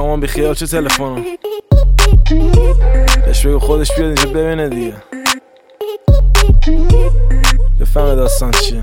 مامان بیخیال چه تلفنم بهش بگو خودش بیاد اینجا ببینه دیگه بفهمه داستان چیه.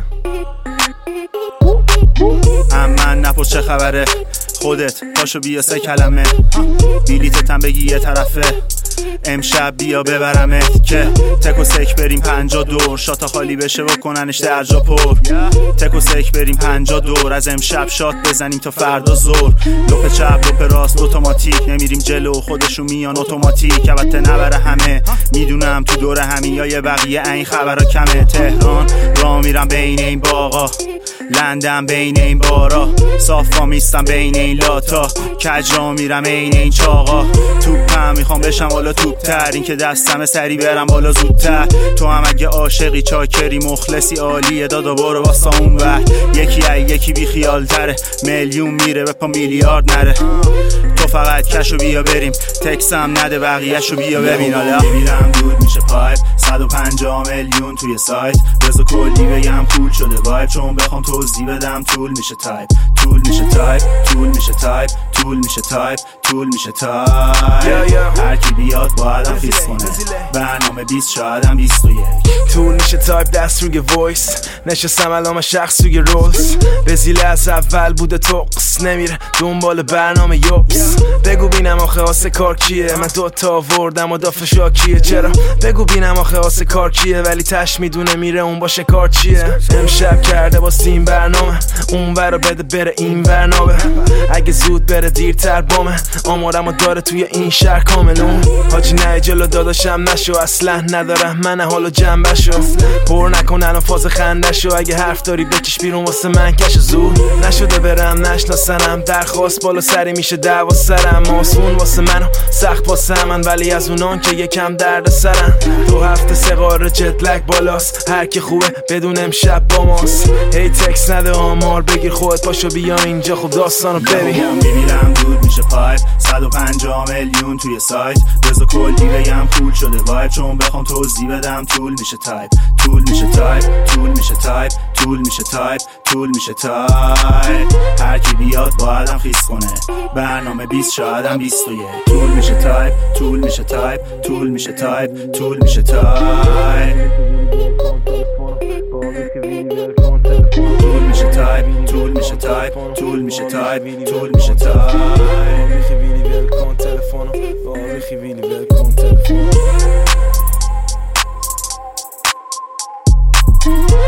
من نپرس چه خبره خودت پاشو بیا 3 کلمه بیلیتتم بگی یه طرفه امشب بیا ببرمت که تک و سک بریم 50 دور شاتا خالی بشه و کننش درجا پر تک و سک بریم 50 دور از امشب شات بزنیم تا فردا زور لپ چپ لپ راست اتوماتیک نمیریم جلو خودشون میان اتوماتیک البته نبره همه میدونم تو دور همین یا یه بقیه این خبرها کمه تهران را میرم بین این باغا لندن بین این بارا صافا میستم بین این لاتا کج را میرم این این چاقا توپم میخوام بشم بالا توپتر این که دستم سری برم بالا زودتر تو هم اگه عاشقی چاکری مخلصی عالیه دادا برو واسه اون ور یکی بی خیال تره میلیون میره به پا میلیارد نره تو فقط کشو بیا بریم تکسم نده بقیهشو بیا ببین حالا میرم دود میشه پایپ 150 میلیون توی سایت بذار کلی بگم پول شده وایب چون بخوام توضیح بدم طول میشه تایپ طول میشه تایپ طول میشه تایپ طول میشه تایپ طول میشه تایپ هر کی بیاد باید هم خیس کنه برنامه 20 شاید هم 21 طول میشه تایپ دست روی وایس نشستم علامه شخص روی رولز رزیله از اول بوده توقس نمیره دنبال برنامه یوبس بگو بینم آخه آسه کار کیه من دوتا آوردم و دافه شاکیه چرا بگو بینم آخه آسه کار کیه ولی تش میدونه میره اون باشه کار چیه امشب کرده با سیم برنامه اون ورا بده بره این برنامه اگه زود بره دیرتر بامه آمارمو داره توی این شهر کاملون حاجی نه جلو داداشم نشو اصلا ندارم من حالو جنبشو پر نکن الان فاز خندشو اگه حرف داری بکش بیرون واسه من کش زود نشده برم نشناسنم درخواست بالا سری میشه دعوا سرم آسمون واسه منو سخت واسه من ولی از اونان که یکم درد سرم 2 هفته 3 قاره جت لگ بالاست هر کی خوبه بدون امشب با ماست هی تکس نده آمار بگیر خودت پاشو بیا اینجا خب داستانو ببین میبینم دود میشه پایپ 150 میلیون توی سایت بذار کلی بگم پول شده وایب چون بخوام توضیح بدم طول میشه تایپ طول میشه تایپ طول میشه تایپ طول میشه تایپ طول میشه تایپ هر کی بیاد باید هم خیس کنه برنامه 20 شاید هم 21 طول میشه تایپ طول میشه تایپ طول میشه تایپ طول میشه تایپ طول میشه تایپ طول میشه تایپ طول میشه تایپ طول میشه تایپ